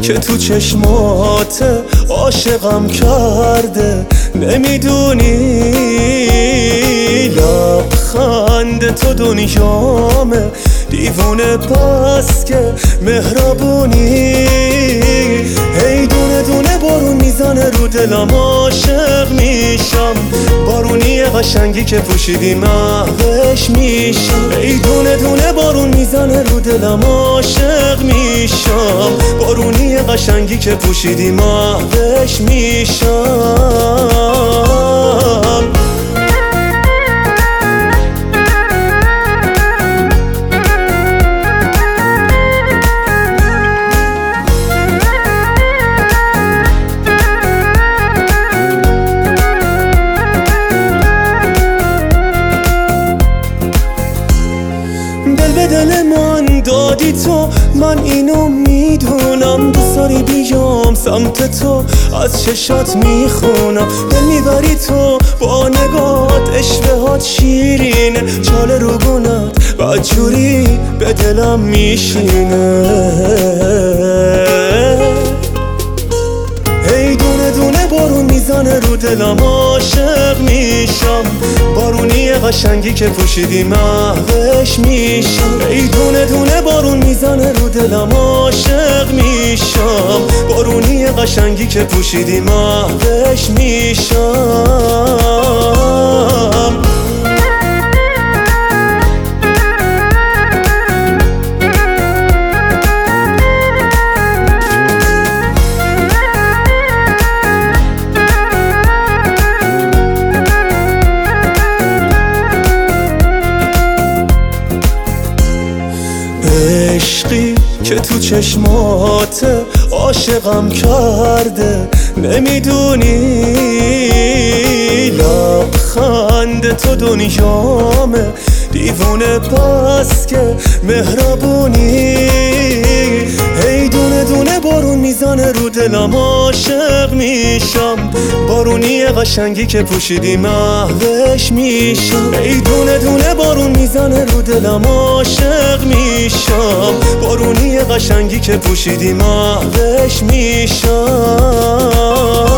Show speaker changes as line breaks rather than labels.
که تو چشمات عاشقم کرده. نمیدونی لبخند تو دنیامه، دیوونه پس که مهربونی. هی دونه دونه بارون میزنه رو دلم، عاشق میشم. بارونی قشنگی که پوشیدی محوش میشم. هی دونه دونه بارون میزنه رو دلم، عاشق میشم. بارونی قشنگی که پوشیدی محوش میشم. دل به دل من دادی تو، من اینو میدونم. دوست داری بیام سمت تو، از چشات میخونم. دل میبری تو با نگات، اشوهات شیرینه. چال روگونت بدجوری به دلم میشینه. هی دونه دونه بارون میزنه رو دلم، عاشق میشم. بارونی قشنگی که پوشیدی محوش میشم. هی دونه دونه بارون میزنه رو دلم، عاشق میشم. بارونی قشنگی که پوشیدی محوش میشم. عشقی که تو چشمات عاشقم کرده. نمیدونی لبخند تو دنیامه، دیوونه پس که مهربونی. هی دونه دونه بارون میزنه رو دلم، عاشق میشم. بارونی قشنگی که پوشیدی محوش میشم. هی دونه دونه بارون میزنه رو دلم، عاشق میشم. بارونی قشنگی که پوشیدی محوش میشم.